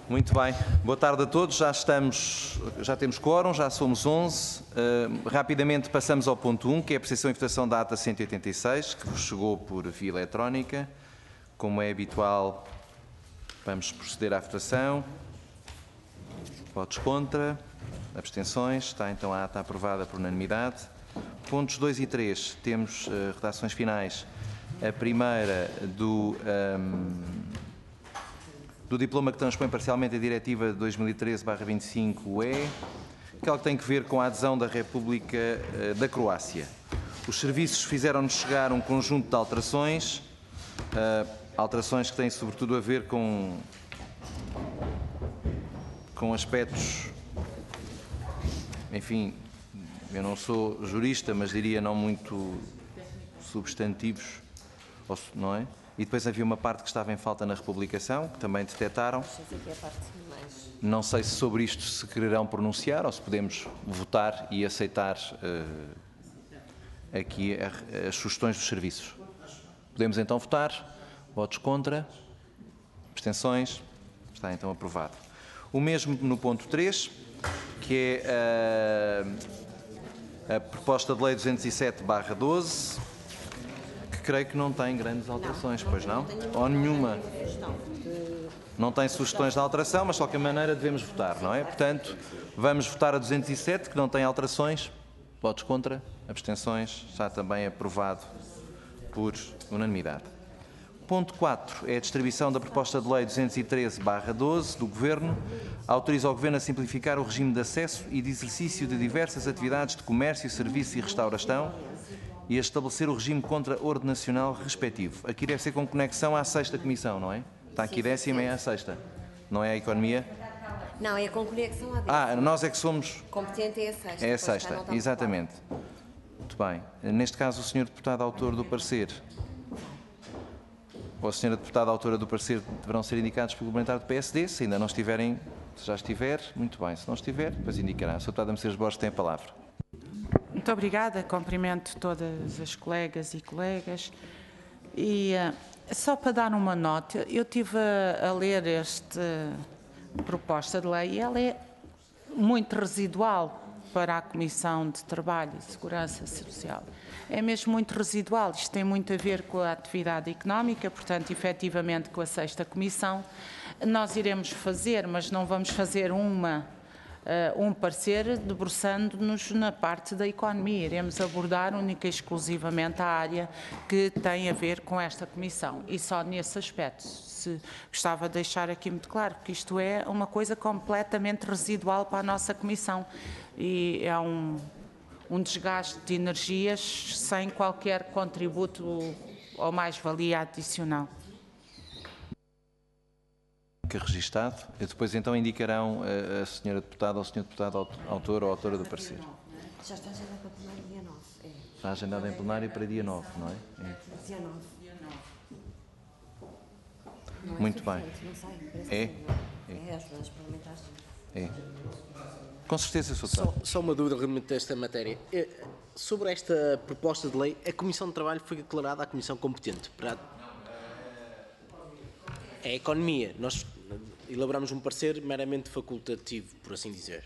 Muito bem. Boa tarde a todos. Já temos quórum, já somos 11. Rapidamente passamos ao ponto 1, que é a apreciação e votação da ata 186, que vos chegou por via eletrónica. Como é habitual, vamos proceder à votação. Votos contra, abstenções. Está então a ata aprovada por unanimidade. Pontos 2 e 3, temos redações finais. A primeira do diploma que transpõe parcialmente a Diretiva 2013/25/UE, que tem que ver com a adesão da República da Croácia. Os serviços fizeram-nos chegar um conjunto de alterações, alterações que têm sobretudo a ver com aspectos, enfim, eu não sou jurista, mas diria não muito substantivos, não é? E depois havia uma parte que estava em falta na republicação, que também detectaram. Não sei se sobre isto se quererão pronunciar ou se podemos votar e aceitar aqui as sugestões dos serviços. Podemos então votar. Votos contra. Abstenções. Está então aprovado. O mesmo no ponto 3, que é a proposta de lei 207/12, creio que não tem grandes alterações, pois não? Ou nenhuma? Não tem sugestões de alteração, mas de qualquer maneira devemos votar, não é? Portanto, vamos votar a 207, que não tem alterações. Votos contra, abstenções, está também aprovado por unanimidade. Ponto 4 é a distribuição da proposta de lei 213/12 do Governo. Autoriza o Governo a simplificar o regime de acesso e de exercício de diversas atividades de comércio, serviço e restauração e a estabelecer o regime contraordenacional respectivo. Aqui deve ser com conexão à 6ª Comissão, não é? Está aqui 10ª e à 6ª. Não é a Economia? Não, é com conexão à 10ª. Nós é que somos... Competente é a 6ª. É a 6ª, exatamente. Muito bem. Neste caso, o Sr. Deputado autor do parecer ou a Sra. Deputada autora do parecer deverão ser indicados pelo parlamentar do PSD, se ainda não estiverem, se já estiver, muito bem. Se não estiver, depois indicará. A Sra. Deputada Mercedes Borges tem a palavra. Muito obrigada, cumprimento todas as colegas e colegas. E só para dar uma nota, eu estive a ler esta proposta de lei e ela é muito residual para a Comissão de Trabalho e Segurança Social. É mesmo muito residual, isto tem muito a ver com a atividade económica, portanto, efetivamente com a 6ª Comissão. Nós iremos fazer, mas não vamos fazer um parecer debruçando-nos na parte da economia. Iremos abordar única e exclusivamente a área que tem a ver com esta Comissão e só nesse aspecto. Se gostava de deixar aqui muito claro que isto é uma coisa completamente residual para a nossa Comissão e é um desgaste de energias sem qualquer contributo ou mais-valia adicional. Registado. Depois então indicarão a Sra. Deputada ou o Sr. Deputado autor ou autora do parecer. Já está agendada para plenário dia 9. Está agendada em plenário para dia 9, não é? Dia 9. Muito bem. Não sei, É? É as leis parlamentares. É. Com certeza, Sr. Deputado. Só uma dúvida relativamente a esta matéria. Sobre esta proposta de lei, a Comissão de Trabalho foi declarada a Comissão competente para a economia. Nós elaboramos um parecer meramente facultativo, por assim dizer.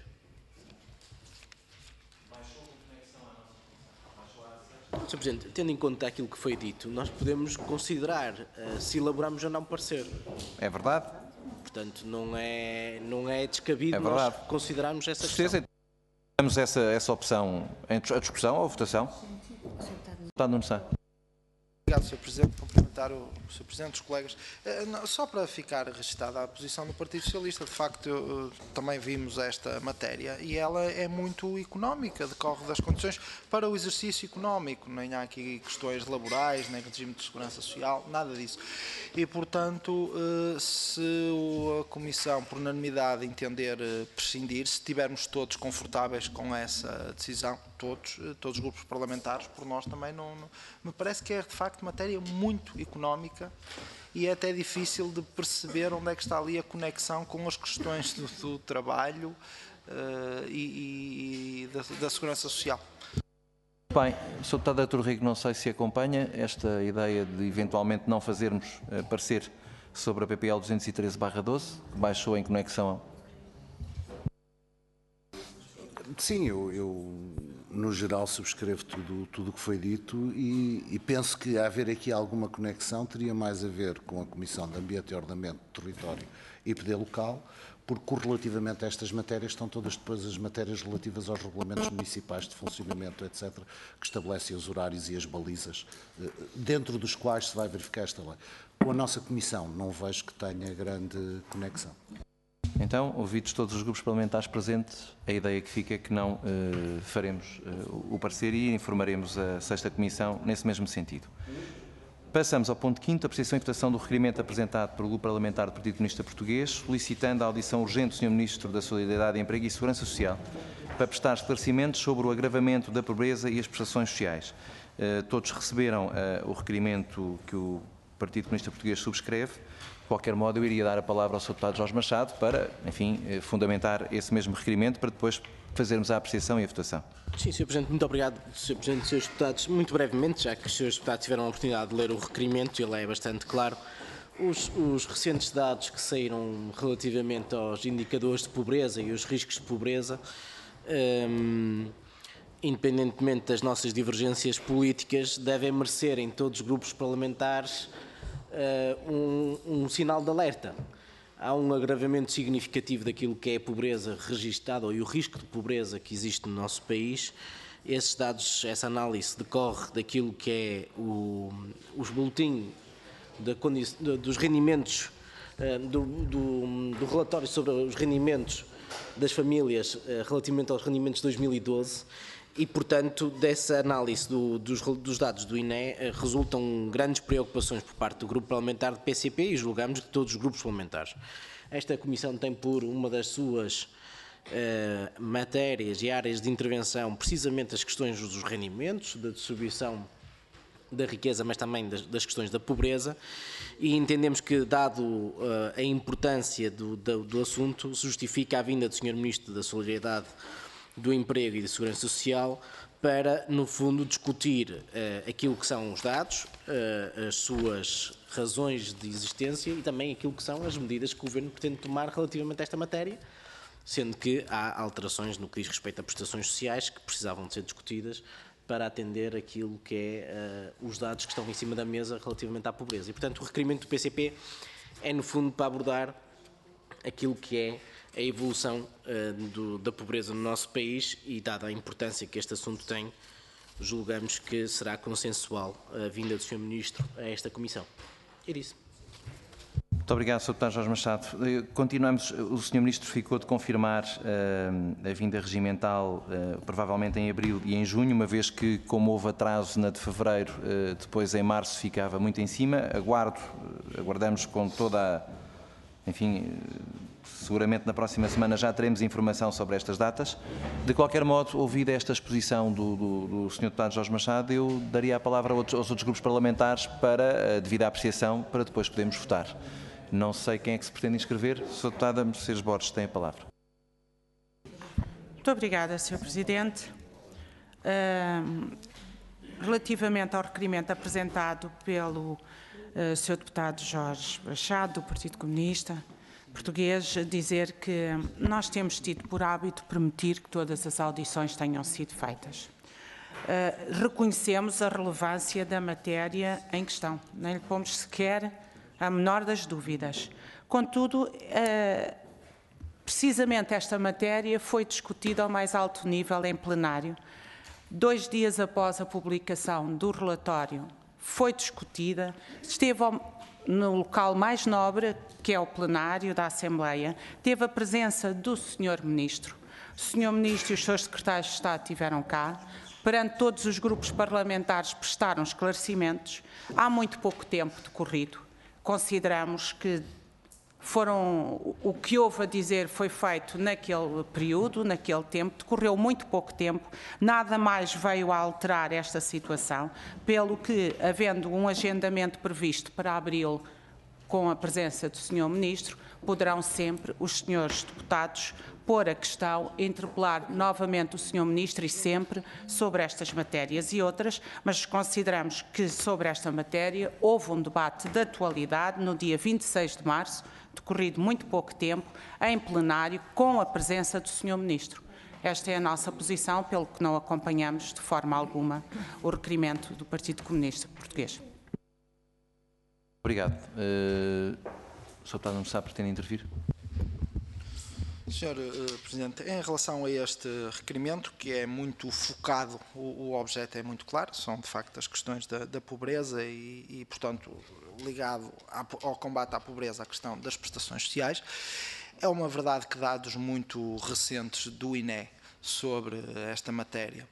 Sr. Presidente, tendo em conta aquilo que foi dito, nós podemos considerar se elaboramos ou não parecer. É verdade? Portanto, não é descabido nós considerarmos essa questão. Temos essa opção em discussão ou votação? Deputado Nuno Sá. Obrigado, Sr. Presidente. Cumprimentar o Sr. Presidente, os colegas. Só para ficar registada a posição do Partido Socialista, de facto, também vimos esta matéria e ela é muito económica, decorre das condições para o exercício económico. Nem há aqui questões laborais, nem regime de segurança social, nada disso. E, portanto, se a Comissão, por unanimidade, entender prescindir, se estivermos todos confortáveis com essa decisão, todos os grupos parlamentares, por nós também não me parece que é de facto matéria muito económica e é até difícil de perceber onde é que está ali a conexão com as questões do trabalho e da segurança social. Bem, Sr. Deputado Artur Rico, não sei se acompanha esta ideia de eventualmente não fazermos parecer sobre a PPL 213/12, que baixou em conexão. Sim, eu no geral subscrevo tudo o que foi dito e penso que haver aqui alguma conexão teria mais a ver com a Comissão de Ambiente e Ordenamento do Território e Poder Local, porque correlativamente a estas matérias estão todas depois as matérias relativas aos regulamentos municipais de funcionamento, etc., que estabelecem os horários e as balizas, dentro dos quais se vai verificar esta lei. Com a nossa Comissão não vejo que tenha grande conexão. Então, ouvidos todos os grupos parlamentares presentes, a ideia que fica é que não faremos o parecer e informaremos a 6ª Comissão nesse mesmo sentido. Passamos ao ponto 5º, apreciação e votação do requerimento apresentado pelo Grupo Parlamentar do Partido Comunista Português, solicitando a audição urgente do Sr. Ministro da Solidariedade, Emprego e Segurança Social para prestar esclarecimentos sobre o agravamento da pobreza e as prestações sociais. Todos receberam o requerimento que o Partido Comunista Português subscreve. De qualquer modo, eu iria dar a palavra ao Sr. Deputado Jorge Machado para, enfim, fundamentar esse mesmo requerimento para depois fazermos a apreciação e a votação. Sim, Sr. Presidente, muito obrigado. Sr. Presidente, Srs. Deputados, muito brevemente, já que os Srs. Deputados tiveram a oportunidade de ler o requerimento, ele é bastante claro. Os recentes dados que saíram relativamente aos indicadores de pobreza e os riscos de pobreza, independentemente das nossas divergências políticas, devem merecer em todos os grupos parlamentares um sinal de alerta. Há um agravamento significativo daquilo que é a pobreza registada e o risco de pobreza que existe no nosso país. Esses dados, essa análise decorre daquilo que é os boletins dos rendimentos, do relatório sobre os rendimentos das famílias relativamente aos rendimentos de 2012 e, portanto, dessa análise dos dados do INE resultam grandes preocupações por parte do Grupo Parlamentar do PCP e julgamos de todos os grupos parlamentares. Esta Comissão tem por uma das suas matérias e áreas de intervenção precisamente as questões dos rendimentos, da distribuição da riqueza, mas também das questões da pobreza, e entendemos que, dado a importância do assunto, se justifica a vinda do Sr. Ministro da Solidariedade, do Emprego e da Segurança Social para, no fundo, discutir aquilo que são os dados, as suas razões de existência e também aquilo que são as medidas que o Governo pretende tomar relativamente a esta matéria, sendo que há alterações no que diz respeito a prestações sociais que precisavam de ser discutidas para atender aquilo que é os dados que estão em cima da mesa relativamente à pobreza. E, portanto, o requerimento do PCP é, no fundo, para abordar aquilo que é a evolução da pobreza no nosso país e, dada a importância que este assunto tem, julgamos que será consensual a vinda do Sr. Ministro a esta Comissão. É isso. Muito obrigado, Sr. Deputado Jorge Machado. Continuamos. O Sr. Ministro ficou de confirmar a vinda regimental, provavelmente em abril e em junho, uma vez que, como houve atraso na de fevereiro, depois em março ficava muito em cima. Aguardamos com toda a... Enfim, seguramente na próxima semana já teremos informação sobre estas datas. De qualquer modo, ouvida esta exposição do Sr. Deputado Jorge Machado, eu daria a palavra aos outros grupos parlamentares para a devida apreciação, para depois podermos votar. Não sei quem é que se pretende inscrever. Sr. Deputada Mercedes Borges tem a palavra. Muito obrigada, Sr. Presidente. Relativamente ao requerimento apresentado pelo Sr. Deputado Jorge Machado, do Partido Comunista Português, dizer que nós temos tido por hábito permitir que todas as audições tenham sido feitas. Reconhecemos a relevância da matéria em questão, nem lhe pomos sequer a menor das dúvidas. Contudo, precisamente esta matéria foi discutida ao mais alto nível em plenário. 2 dias após a publicação do relatório, foi discutida, esteve no local mais nobre, que é o plenário da Assembleia, teve a presença do Sr. Ministro. O Sr. Ministro e os seus secretários de Estado estiveram cá, perante todos os grupos parlamentares prestaram esclarecimentos. Há muito pouco tempo decorrido. Consideramos que o que houve a dizer foi feito naquele período, naquele tempo, decorreu muito pouco tempo, nada mais veio a alterar esta situação, pelo que, havendo um agendamento previsto para abril, com a presença do Sr. Ministro, poderão sempre os senhores deputados pôr a questão, interpelar novamente o Sr. Ministro e sempre sobre estas matérias e outras, mas consideramos que sobre esta matéria houve um debate de atualidade no dia 26 de março, decorrido muito pouco tempo, em plenário, com a presença do Sr. Ministro. Esta é a nossa posição, pelo que não acompanhamos de forma alguma o requerimento do Partido Comunista Português. Obrigado. O Sr. Deputado não está a pretender intervir? Senhor Presidente, em relação a este requerimento, que é muito focado, o objeto é muito claro, são de facto as questões da pobreza e, portanto, ligado ao combate à pobreza, a questão das prestações sociais. É uma verdade que dados muito recentes do INE sobre esta matéria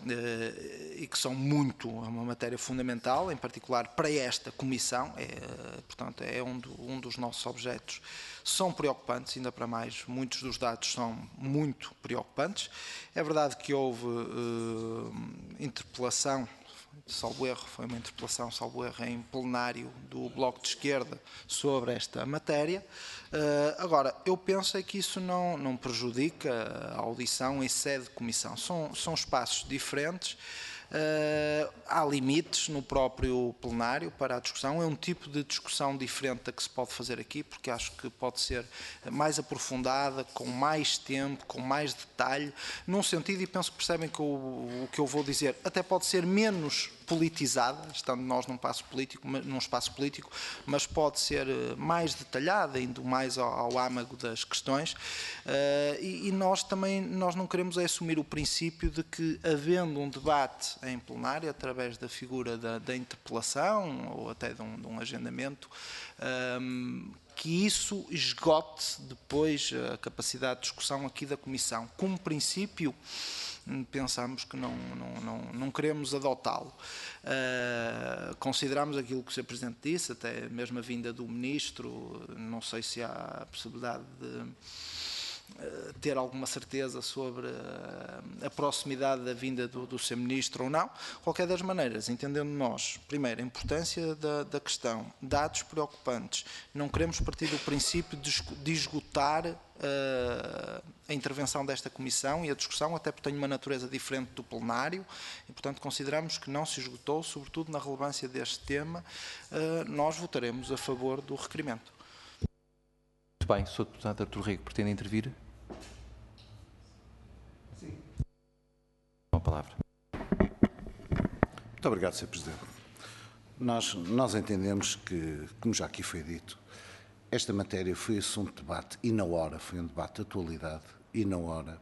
e que são uma matéria fundamental, em particular para esta comissão, portanto, é um dos nossos objetos, são preocupantes, ainda para mais, muitos dos dados são muito preocupantes. É verdade que houve interpelação, salvo erro, foi uma interpelação, salvo erro, em plenário do Bloco de Esquerda sobre esta matéria. Agora, eu penso é que isso não prejudica a audição em sede de comissão. São espaços diferentes. Há limites no próprio plenário para a discussão, é um tipo de discussão diferente da que se pode fazer aqui, porque acho que pode ser mais aprofundada, com mais tempo, com mais detalhe, num sentido, e penso que percebem que o que eu vou dizer até pode ser menos politizada, estando nós num espaço político, mas pode ser mais detalhada, indo mais ao âmago das questões, e nós não queremos assumir o princípio de que, havendo um debate em plenário, através da figura da interpelação ou até de um agendamento, que isso esgote depois a capacidade de discussão aqui da Comissão. Como princípio, pensamos que não queremos adotá-lo. Consideramos aquilo que o Sr. Presidente disse, até mesmo a vinda do Ministro, não sei se há a possibilidade de ter alguma certeza sobre a proximidade da vinda do Sr. Ministro ou não. Qualquer das maneiras, entendendo nós, primeiro, a importância da questão, dados preocupantes, não queremos partir do princípio de esgotar a intervenção desta Comissão e a discussão, até porque tem uma natureza diferente do plenário, e, portanto, consideramos que não se esgotou, sobretudo na relevância deste tema. Nós votaremos a favor do requerimento. Muito bem, Sr. Deputado Artur Rego, pretende intervir? Sim. Com a palavra. Muito obrigado, Sr. Presidente. Nós entendemos que, como já aqui foi dito, esta matéria foi assunto de debate e na hora, foi um debate de atualidade e na hora,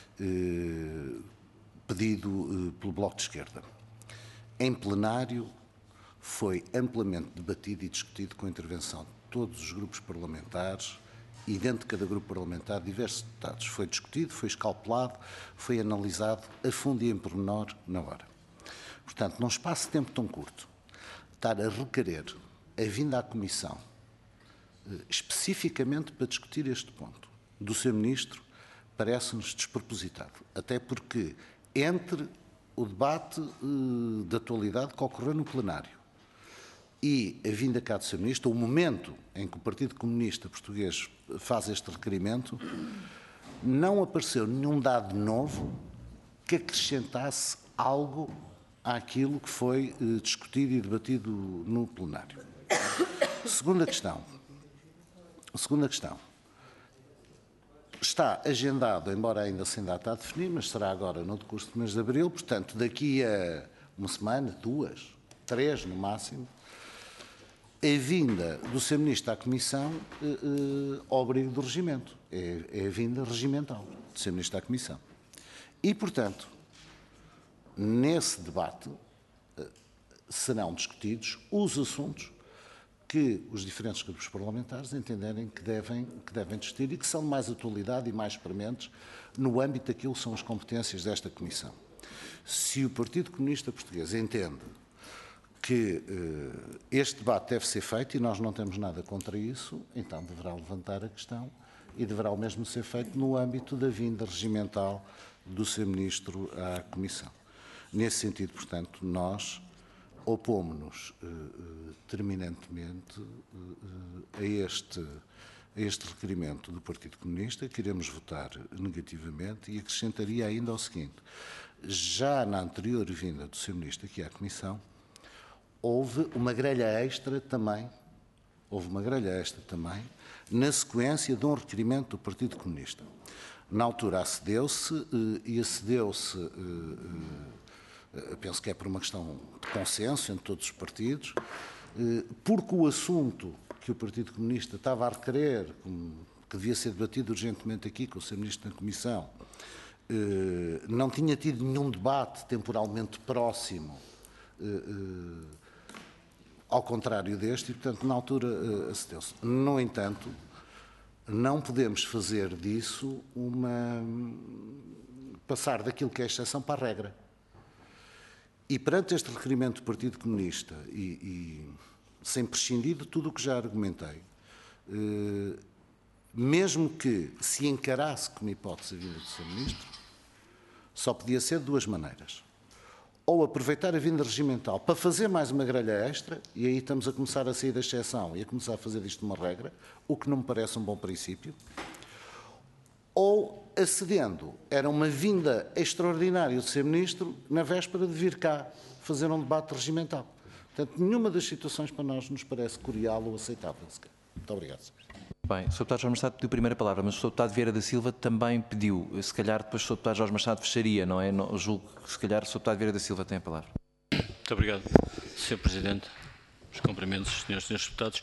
pedido pelo Bloco de Esquerda. Em plenário foi amplamente debatido e discutido com a intervenção de todos os grupos parlamentares e dentro de cada grupo parlamentar diversos deputados. Foi discutido, foi escalpelado, foi analisado a fundo e em pormenor na hora. Portanto, num espaço de tempo tão curto, estar a requerer a vinda à Comissão especificamente para discutir este ponto do Sr. Ministro parece-nos despropositado, até porque entre o debate de atualidade que ocorreu no plenário e a vinda cá do Sr. Ministro, o momento em que o Partido Comunista Português faz este requerimento, não apareceu nenhum dado novo que acrescentasse algo àquilo que foi discutido e debatido no plenário. Segunda questão. Está agendado, embora ainda sem data a definir, mas será agora no decurso do mês de abril, portanto, daqui a uma semana, 2, 3 no máximo, a vinda do Sr. Ministro à Comissão ao abrigo do regimento. É a vinda regimental do Sr. Ministro à Comissão. E, portanto, nesse debate serão discutidos os assuntos que os diferentes grupos parlamentares entenderem que devem discutir e que são de mais atualidade e mais prementes no âmbito daquilo que são as competências desta Comissão. Se o Partido Comunista Português entende que este debate deve ser feito, e nós não temos nada contra isso, então deverá levantar a questão e deverá o mesmo ser feito no âmbito da vinda regimental do Sr. Ministro à Comissão. Nesse sentido, portanto, nós opomos-nos terminantemente a este requerimento do Partido Comunista, que iremos votar negativamente, e acrescentaria ainda o seguinte: já na anterior vinda do Sr. Ministro aqui à Comissão, houve uma grelha extra também, na sequência de um requerimento do Partido Comunista. Na altura acedeu-se, penso que é por uma questão de consenso entre todos os partidos, porque o assunto que o Partido Comunista estava a requerer, que devia ser debatido urgentemente aqui com o Sr. Ministro na Comissão, não tinha tido nenhum debate temporalmente próximo, ao contrário deste, e, portanto, na altura acedeu-se. No entanto, não podemos fazer disso passar daquilo que é a exceção para a regra. E perante este requerimento do Partido Comunista, e sem prescindir de tudo o que já argumentei, mesmo que se encarasse como hipótese a vinda do Sr. Ministro, só podia ser de duas maneiras. Ou aproveitar a vinda regimental para fazer mais uma grelha extra, e aí estamos a começar a sair da exceção e a começar a fazer disto uma regra, o que não me parece um bom princípio, ou acedendo, era uma vinda extraordinária do Sr. Ministro na véspera de vir cá fazer um debate regimental. Portanto, nenhuma das situações para nós nos parece cordial ou aceitável sequer. Muito obrigado, Sr. Presidente. Bem, o Sr. Deputado Jorge Machado pediu a primeira palavra, mas o Sr. Deputado Vieira da Silva também pediu. Se calhar depois o Sr. Deputado Jorge Machado fecharia, não é? Não, julgo que se calhar o Sr. Deputado Vieira da Silva tem a palavra. Muito obrigado, Sr. Presidente. Os cumprimentos, senhores e senhores deputados.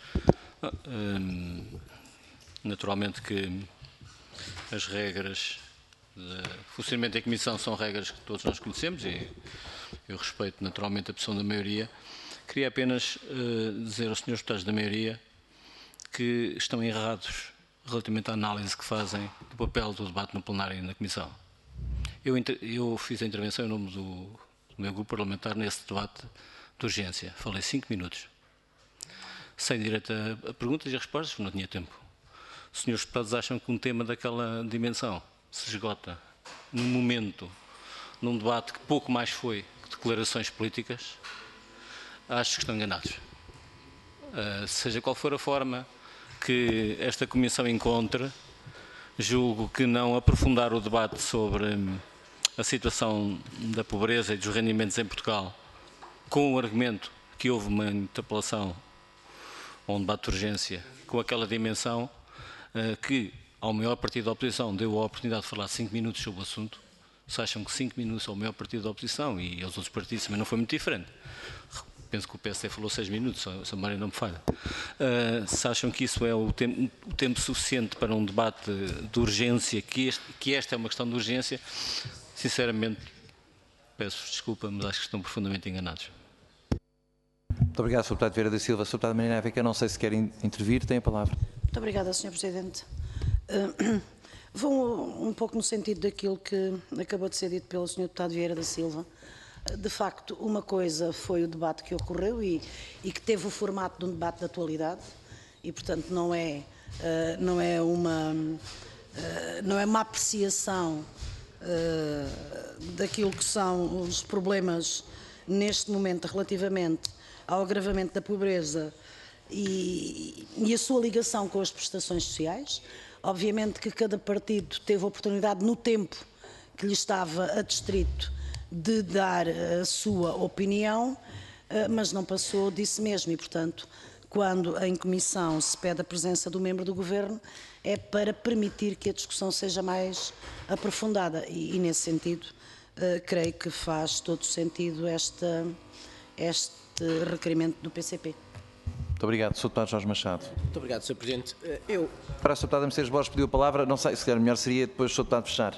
Naturalmente que as regras de funcionamento da Comissão são regras que todos nós conhecemos e eu respeito naturalmente a posição da maioria. Queria apenas dizer aos senhores deputados da maioria que estão errados relativamente à análise que fazem do papel do debate no plenário e na Comissão. Eu fiz a intervenção em nome do meu grupo parlamentar nesse debate de urgência. Falei 5 minutos. Sem direito a perguntas e respostas, porque não tinha tempo. Os senhores deputados acham que um tema daquela dimensão se esgota num momento, num debate que pouco mais foi que declarações políticas? Acho que estão enganados. Seja qual for a forma que esta Comissão encontre, julgo que não aprofundar o debate sobre a situação da pobreza e dos rendimentos em Portugal, com o argumento que houve uma interpelação ou um debate de urgência com aquela dimensão, que ao maior partido da oposição deu a oportunidade de falar 5 minutos sobre o assunto. Se acham que 5 minutos ao maior partido da oposição e aos outros partidos também não foi muito diferente. Penso que o PSD falou 6 minutos, se a memória não me falha. Se acham que isso é o tempo suficiente para um debate de urgência, que esta é uma questão de urgência, sinceramente, peço desculpa, mas acho que estão profundamente enganados. Muito obrigado, Sr. Deputado Vieira da Silva. Sr. Deputado Marina Aveca, não sei se quer intervir, tem a palavra. Muito obrigada, Sr. Presidente. Vou um pouco no sentido daquilo que acabou de ser dito pelo Sr. Deputado Vieira da Silva. De facto, uma coisa foi o debate que ocorreu e que teve o formato de um debate de atualidade e, portanto, não é uma apreciação daquilo que são os problemas neste momento relativamente ao agravamento da pobreza e a sua ligação com as prestações sociais. Obviamente que cada partido teve a oportunidade, no tempo que lhe estava adstrito, de dar a sua opinião, mas não passou disso mesmo e, portanto, quando em comissão se pede a presença do membro do Governo, é para permitir que a discussão seja mais aprofundada e nesse sentido, creio que faz todo sentido este requerimento do PCP. Muito obrigado, Sr. Deputado Jorge Machado. Muito obrigado, Sr. Presidente. Para o Sr. Deputado Mercedes Borges pediu a palavra, não sei, se calhar melhor seria depois o Sr. Deputado fechar.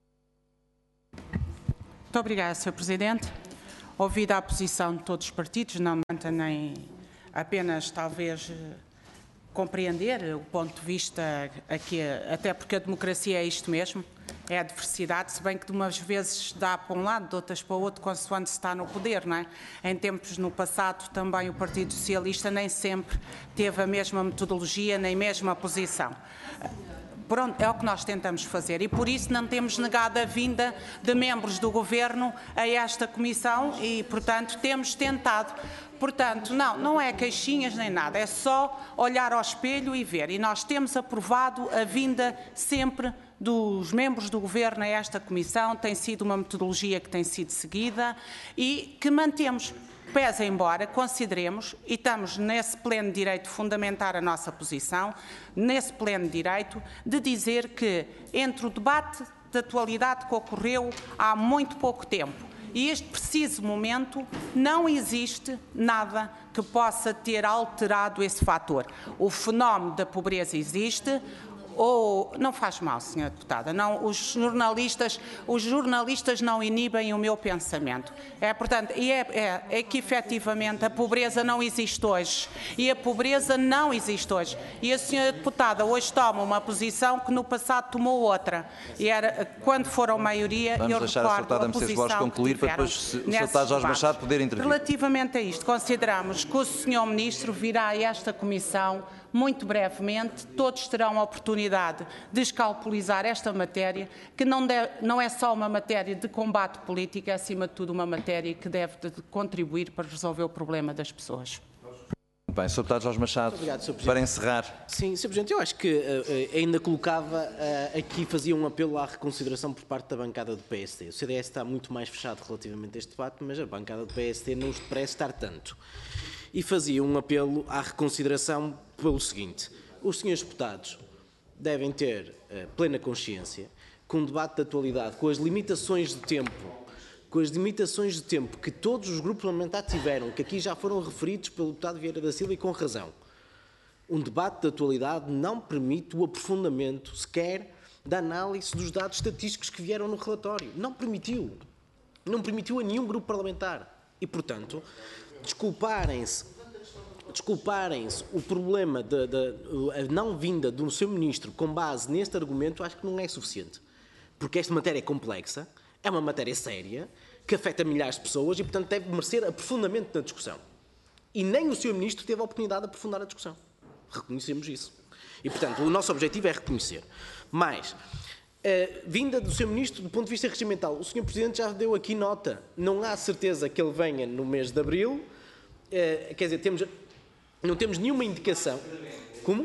Muito obrigada, Sr. Presidente. Ouvida a posição de todos os partidos, não nem apenas, talvez, compreender o ponto de vista aqui, até porque a democracia é isto mesmo, é a diversidade, se bem que de umas vezes dá para um lado, de outras para o outro, consoante se está no poder, não é? Em tempos no passado, também o Partido Socialista nem sempre teve a mesma metodologia, nem a mesma posição. Pronto, é o que nós tentamos fazer e por isso não temos negado a vinda de membros do Governo a esta Comissão e, portanto, temos tentado. Portanto, não é queixinhas nem nada, é só olhar ao espelho e ver. E nós temos aprovado a vinda sempre dos membros do Governo a esta Comissão, tem sido uma metodologia que tem sido seguida e que mantemos. Pese embora consideremos, e estamos nesse pleno direito de fundamentar a nossa posição, nesse pleno direito de dizer que entre o debate de atualidade que ocorreu há muito pouco tempo e este preciso momento não existe nada que possa ter alterado esse fator. O fenómeno da pobreza existe. Ou não faz mal, Sra. Deputada, não, os jornalistas não inibem o meu pensamento. Portanto, é que efetivamente a pobreza não existe hoje. E a pobreza não existe hoje. E a Sra. Deputada hoje toma uma posição que no passado tomou outra. E era quando foram maioria, vamos eu deixar a recordo a Mercedes posição Borges concluir que para tiveram depois o Sr. nesses Deputado Jorge debates. Machado poder intervir. Relativamente a isto, consideramos que o Sr. Ministro virá a esta Comissão muito brevemente, todos terão a oportunidade de escalpelizar esta matéria, que não é só uma matéria de combate político, é acima de tudo uma matéria que deve contribuir para resolver o problema das pessoas. Bem, Sr. Deputado Jorge Machado, Obrigado, Sr. Presidente. para encerrar. Sim, Sr. Presidente, eu acho que ainda colocava aqui, fazia um apelo à reconsideração por parte da bancada do PSD. O CDS está muito mais fechado relativamente a este debate, mas a bancada do PSD não os parece estar tanto. E fazia um apelo à reconsideração pelo seguinte: os senhores deputados devem ter plena consciência que um debate de atualidade, com as limitações de tempo, que todos os grupos parlamentares tiveram, que aqui já foram referidos pelo deputado Vieira da Silva e com razão, um debate de atualidade não permite o aprofundamento sequer da análise dos dados estatísticos que vieram no relatório. Não permitiu. Não permitiu a nenhum grupo parlamentar. E, portanto, desculparem-se o problema da não vinda do seu ministro com base neste argumento, acho que não é suficiente. Porque esta matéria é complexa, é uma matéria séria, que afeta milhares de pessoas e, portanto, deve merecer aprofundamento na discussão. E nem o seu ministro teve a oportunidade de aprofundar a discussão. Reconhecemos isso. E, portanto, o nosso objetivo é reconhecer. Mas, vinda do seu ministro, do ponto de vista regimental, o Sr. Presidente já deu aqui nota. Não há certeza que ele venha no mês de abril. Quer dizer, não temos nenhuma indicação. Como?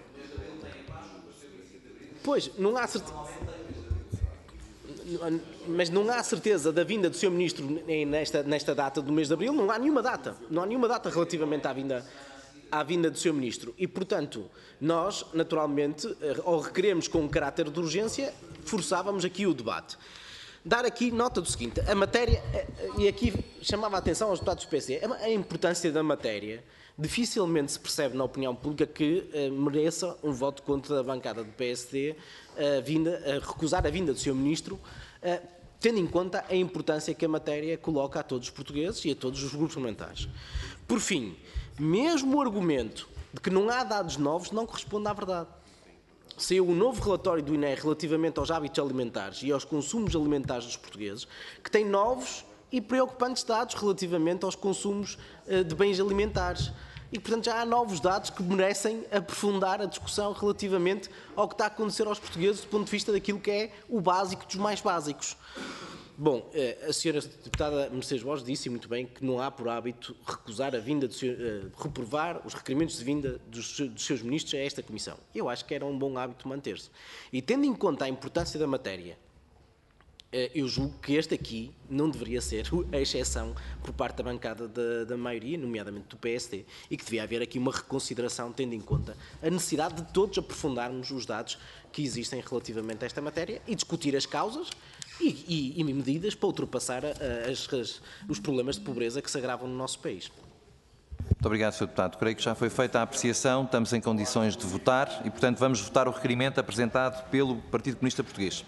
Pois, não há certeza. Mas não há certeza da vinda do Sr. Ministro nesta data do mês de abril. Não há nenhuma data. Não há nenhuma data relativamente à vinda do Sr. Ministro. E, portanto, nós, naturalmente, ao requeremos com um caráter de urgência, forçávamos aqui o debate. Dar aqui nota do seguinte: a matéria, e aqui chamava a atenção aos deputados do PC, a importância da matéria dificilmente se percebe na opinião pública que mereça um voto contra a bancada do PSD a recusar a vinda do Sr. Ministro, tendo em conta a importância que a matéria coloca a todos os portugueses e a todos os grupos parlamentares. Por fim, mesmo o argumento de que não há dados novos não corresponde à verdade. Saiu um novo relatório do INE relativamente aos hábitos alimentares e aos consumos alimentares dos portugueses, que tem novos e preocupantes dados relativamente aos consumos de bens alimentares. E, portanto, já há novos dados que merecem aprofundar a discussão relativamente ao que está a acontecer aos portugueses do ponto de vista daquilo que é o básico dos mais básicos. Bom, a senhora deputada Mercedes Borges disse muito bem que não há por hábito recusar a vinda, reprovar os requerimentos de vinda dos seus ministros a esta Comissão. Eu acho que era um bom hábito manter-se. E tendo em conta a importância da matéria, eu julgo que este aqui não deveria ser a exceção por parte da bancada da maioria, nomeadamente do PSD, e que devia haver aqui uma reconsideração, tendo em conta a necessidade de todos aprofundarmos os dados que existem relativamente a esta matéria e discutir as causas e medidas para ultrapassar os problemas de pobreza que se agravam no nosso país. Muito obrigado, Sr. Deputado. Creio que já foi feita a apreciação, estamos em condições de votar e, portanto, vamos votar o requerimento apresentado pelo Partido Comunista Português.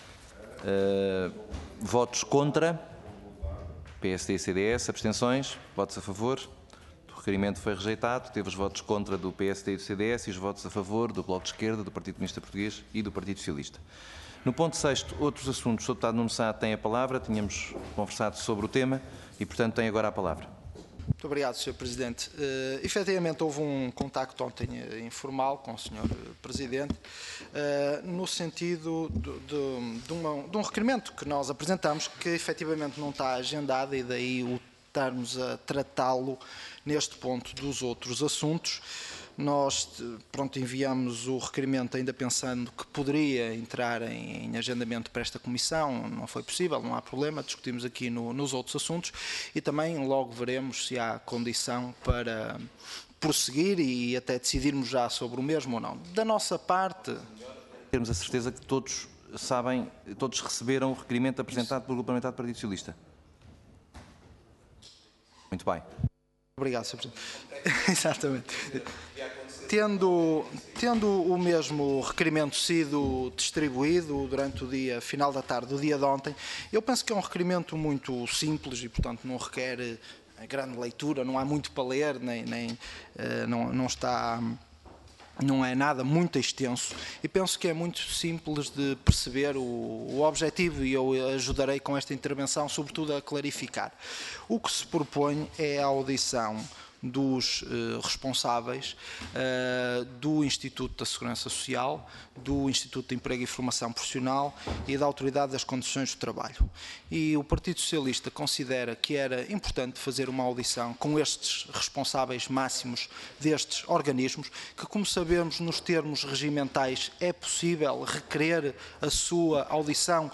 Votos contra, PSD e CDS, abstenções, votos a favor. O requerimento foi rejeitado, teve os votos contra do PSD e do CDS e os votos a favor do Bloco de Esquerda, do Partido Comunista Português e do Partido Socialista. No ponto 6º, outros assuntos, o Sr. Deputado Nuno Sá tem a palavra, tínhamos conversado sobre o tema e, portanto, tem agora a palavra. Muito obrigado, Sr. Presidente. Efetivamente, houve um contacto ontem informal com o Sr. Presidente, no sentido de um requerimento que nós apresentamos, que efetivamente não está agendado, e daí o estarmos a tratá-lo neste ponto dos outros assuntos. Nós, pronto, enviamos o requerimento ainda pensando que poderia entrar em agendamento para esta comissão, não foi possível, não há problema, discutimos aqui nos outros assuntos e também logo veremos se há condição para prosseguir e até decidirmos já sobre o mesmo ou não. Da nossa parte... Termos a certeza que todos sabem, todos receberam o requerimento apresentado pelo Grupo Parlamentar do Partido Socialista. Muito bem. Obrigado, Sr. Presidente. Exatamente. Tendo o mesmo requerimento sido distribuído durante o dia, final da tarde do dia de ontem, eu penso que é um requerimento muito simples e, portanto, não requer grande leitura, não há muito para ler, não é nada muito extenso e penso que é muito simples de perceber o objetivo, e eu ajudarei com esta intervenção, sobretudo, a clarificar. O que se propõe é a audição dos responsáveis do Instituto da Segurança Social, do Instituto de Emprego e Formação Profissional e da Autoridade das Condições de Trabalho. E o Partido Socialista considera que era importante fazer uma audição com estes responsáveis máximos destes organismos, que, como sabemos, nos termos regimentais é possível requerer a sua audição,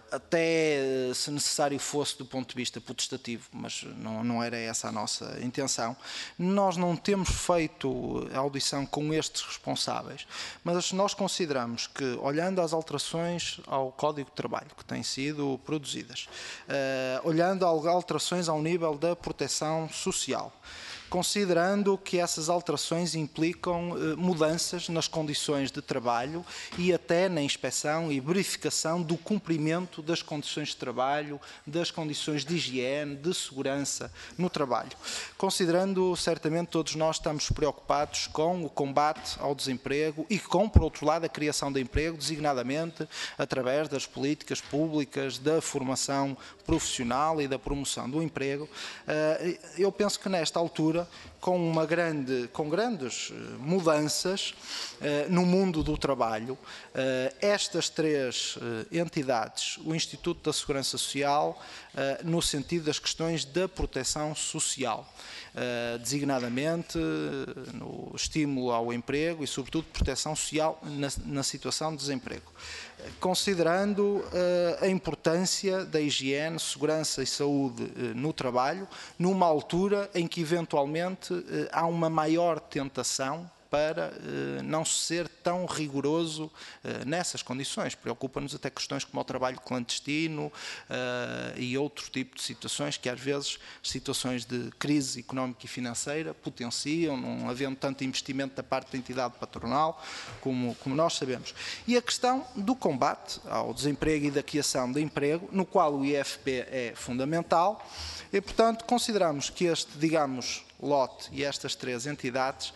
até se necessário fosse do ponto de vista potestativo, mas não era essa a nossa intenção. Nós não temos feito a audição com estes responsáveis, mas nós consideramos que, olhando às alterações ao Código de Trabalho que têm sido produzidas, olhando às alterações ao nível da proteção social, considerando que essas alterações implicam mudanças nas condições de trabalho e até na inspeção e verificação do cumprimento das condições de trabalho, das condições de higiene, de segurança no trabalho. Considerando, certamente, todos nós estamos preocupados com o combate ao desemprego e com, por outro lado, a criação de emprego, designadamente através das políticas públicas, da formação profissional e da promoção do emprego. Eu penso que, nesta altura, com grandes mudanças no mundo do trabalho, estas três entidades, o Instituto da Segurança Social, no sentido das questões da proteção social, designadamente no estímulo ao emprego e, sobretudo, proteção social na situação de desemprego, considerando a importância da higiene, segurança e saúde no trabalho, numa altura em que, eventualmente, há uma maior tentação para não ser tão rigoroso nessas condições. Preocupa-nos até questões como o trabalho clandestino e outro tipo de situações que, às vezes, situações de crise económica e financeira potenciam, não havendo tanto investimento da parte da entidade patronal, como nós sabemos. E a questão do combate ao desemprego e da criação de emprego, no qual o IFP é fundamental, e, portanto, consideramos que este, digamos, lote e estas três entidades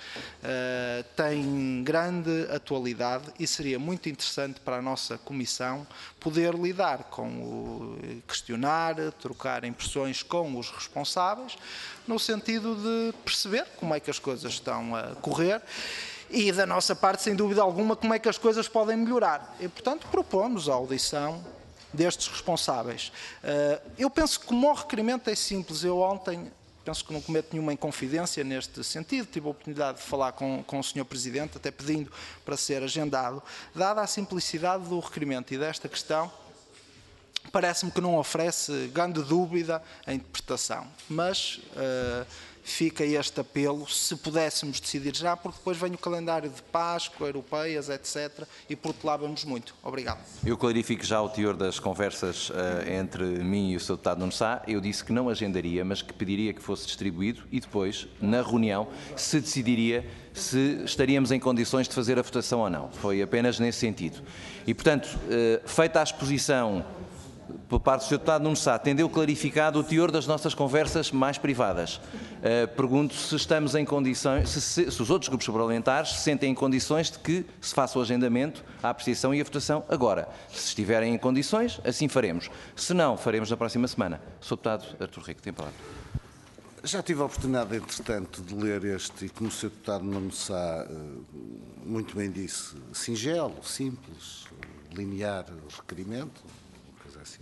têm grande atualidade e seria muito interessante para a nossa Comissão poder lidar com o questionar, trocar impressões com os responsáveis, no sentido de perceber como é que as coisas estão a correr e, da nossa parte, sem dúvida alguma, como é que as coisas podem melhorar. E, portanto, propomos a audição destes responsáveis. Eu penso que, como o requerimento é simples, eu ontem... penso que não cometo nenhuma inconfidência neste sentido. Tive a oportunidade de falar com o Sr. Presidente, até pedindo para ser agendado. Dada a simplicidade do requerimento e desta questão, parece-me que não oferece grande dúvida a interpretação. Mas fica este apelo, se pudéssemos decidir já, porque depois vem o calendário de Páscoa, europeias, etc. e protelávamos muito. Obrigado. Eu clarifico já o teor das conversas entre mim e o Sr. Deputado Nuno Sá. Eu disse que não agendaria, mas que pediria que fosse distribuído e depois, na reunião, se decidiria se estaríamos em condições de fazer a votação ou não. Foi apenas nesse sentido. E, portanto, feita a exposição por parte do Sr. Deputado Nuno Sá, tendeu clarificado o teor das nossas conversas mais privadas. Pergunto se estamos em condições, se os outros grupos parlamentares se sentem em condições de que se faça o agendamento, a apreciação e a votação agora. Se estiverem em condições, assim faremos. Se não, faremos na próxima semana. Sr. Deputado Artur Rico, tem a palavra. Já tive a oportunidade, entretanto, de ler este, e como o Sr. Deputado Nuno Sá muito bem disse, singelo, simples, linear requerimento, uma coisa assim.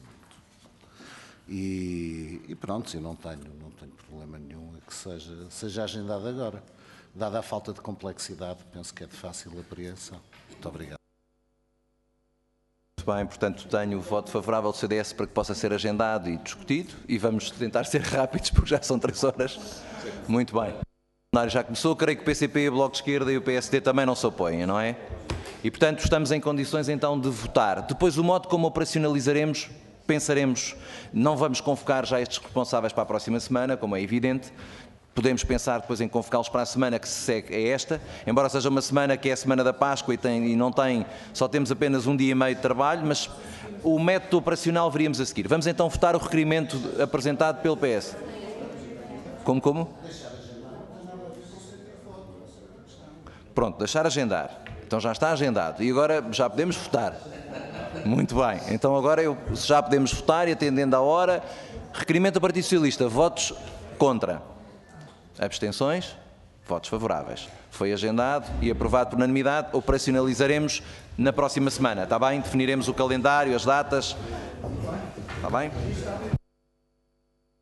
E pronto, eu não tenho problema nenhum a que seja agendado agora. Dada a falta de complexidade, penso que é de fácil apreensão. Muito obrigado. Muito bem, portanto, tenho o voto favorável do CDS para que possa ser agendado e discutido, e vamos tentar ser rápidos, porque já são 3 horas. Muito bem. O plenário já começou, creio que o PCP, o Bloco de Esquerda e o PSD também não se opõem, não é? E, portanto, estamos em condições, então, de votar. Depois, o modo como operacionalizaremos, pensaremos, não vamos convocar já estes responsáveis para a próxima semana, como é evidente. Podemos pensar depois em convocá-los para a semana que se segue a esta, embora seja uma semana que é a semana da Páscoa só temos apenas um dia e meio de trabalho, mas o método operacional veríamos a seguir. Vamos então votar o requerimento apresentado pelo PS. Como? Pronto, deixar agendar. Então já está agendado. E agora já podemos votar. Muito bem. Então agora já podemos votar e atendendo à hora. Requerimento do Partido Socialista. Votos contra. Abstenções? Votos favoráveis. Foi agendado e aprovado por unanimidade. Operacionalizaremos na próxima semana. Está bem? Definiremos o calendário, as datas. Está bem?